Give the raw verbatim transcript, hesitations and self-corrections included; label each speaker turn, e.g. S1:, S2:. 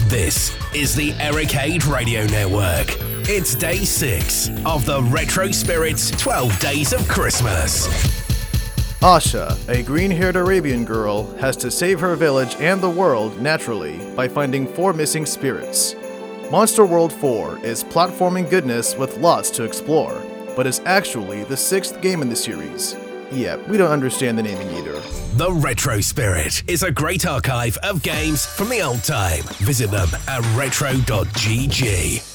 S1: This is the Ericade Radio Network. It's day six of the Retro Spirits twelve Days of Christmas.
S2: Asha, a green-haired Arabian girl, has to save her village and the world naturally by finding four missing spirits. Monster World four is platforming goodness with lots to explore, but is actually the sixth game in the series. Yeah, we don't understand the naming either.
S1: The Retro Spirit is a great archive of games from the old time. Visit them at retro dot g g.